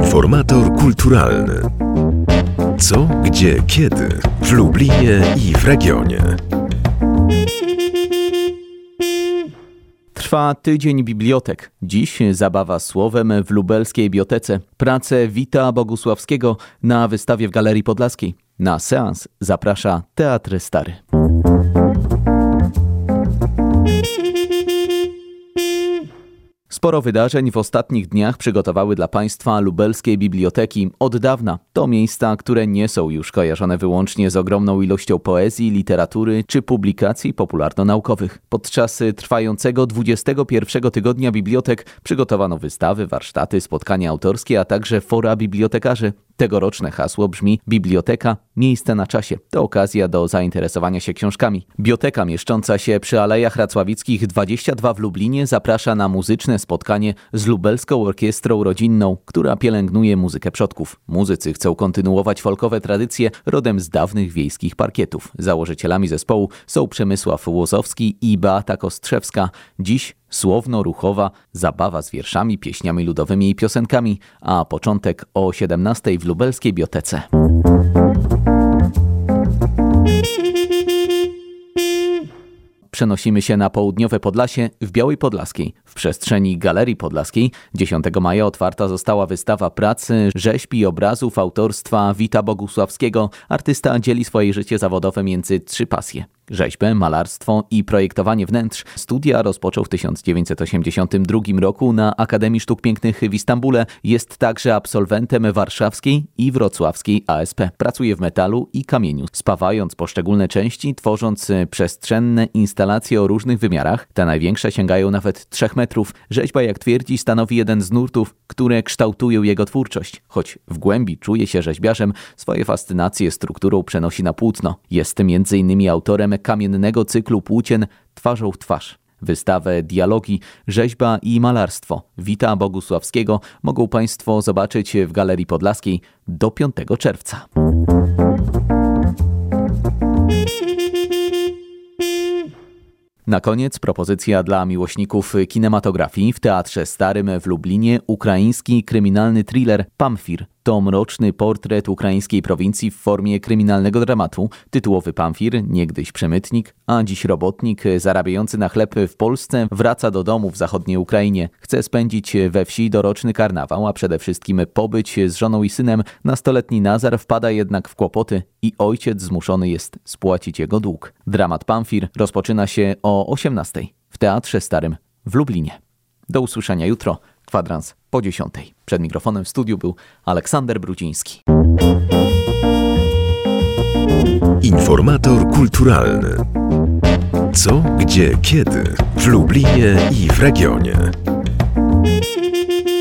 Informator kulturalny. Co, gdzie, kiedy w Lublinie i w regionie. Trwa Tydzień Bibliotek. Dziś zabawa słowem w lubelskiej bibliotece. Prace Wita Bogusławskiego na wystawie w Galerii Podlaskiej. Na seans zaprasza Teatr Stary. Sporo wydarzeń w ostatnich dniach przygotowały dla Państwa lubelskie biblioteki. Od dawna to miejsca, które nie są już kojarzone wyłącznie z ogromną ilością poezji, literatury czy publikacji popularno-naukowych. Podczas trwającego 21 tygodnia bibliotek przygotowano wystawy, warsztaty, spotkania autorskie, a także fora bibliotekarzy. Tegoroczne hasło brzmi: Biblioteka – miejsce na czasie. To okazja do zainteresowania się książkami. Biblioteka mieszcząca się przy Alejach Racławickich 22 w Lublinie zaprasza na muzyczne spotkanie z Lubelską Orkiestrą Rodzinną, która pielęgnuje muzykę przodków. Muzycy chcą kontynuować folkowe tradycje rodem z dawnych wiejskich parkietów. Założycielami zespołu są Przemysław Łozowski i Beata Kostrzewska. Dziś słowno-ruchowa zabawa z wierszami, pieśniami ludowymi i piosenkami, a początek o 17:00 w lubelskiej bibliotece. Przenosimy się na południowe Podlasie w Białej Podlaskiej. W przestrzeni Galerii Podlaskiej 10 maja otwarta została wystawa prac, rzeźb i obrazów autorstwa Wita Bogusławskiego. Artysta dzieli swoje życie zawodowe między 3 pasje: rzeźbę, malarstwo i projektowanie wnętrz. Studia rozpoczął w 1982 roku na Akademii Sztuk Pięknych w Istambule. Jest także absolwentem warszawskiej i wrocławskiej ASP. Pracuje w metalu i kamieniu, spawając poszczególne części, tworząc przestrzenne instalacje o różnych wymiarach. Te największe sięgają nawet 3 metrów. Rzeźba, jak twierdzi, stanowi jeden z nurtów, które kształtują jego twórczość. Choć w głębi czuje się rzeźbiarzem, swoje fascynacje strukturą przenosi na płótno. Jest m.in. autorem kamiennego cyklu płócien Twarzą w twarz. Wystawę Dialogi, rzeźba i malarstwo Wita Bogusławskiego mogą Państwo zobaczyć w Galerii Podlaskiej do 5 czerwca. Na koniec propozycja dla miłośników kinematografii. W Teatrze Starym w Lublinie ukraiński kryminalny thriller Pamfir. To mroczny portret ukraińskiej prowincji w formie kryminalnego dramatu. Tytułowy Pamfir, niegdyś przemytnik, a dziś robotnik zarabiający na chleb w Polsce, wraca do domu w zachodniej Ukrainie. Chce spędzić we wsi doroczny karnawał, a przede wszystkim pobyć z żoną i synem. Nastoletni Nazar wpada jednak w kłopoty i ojciec zmuszony jest spłacić jego dług. Dramat Pamfir rozpoczyna się o 18:00 w Teatrze Starym w Lublinie. Do usłyszenia jutro. Kwadrans po 10:00. Przed mikrofonem w studiu był Aleksander Brudziński. Informator kulturalny. Co, gdzie, kiedy w Lublinie i w regionie.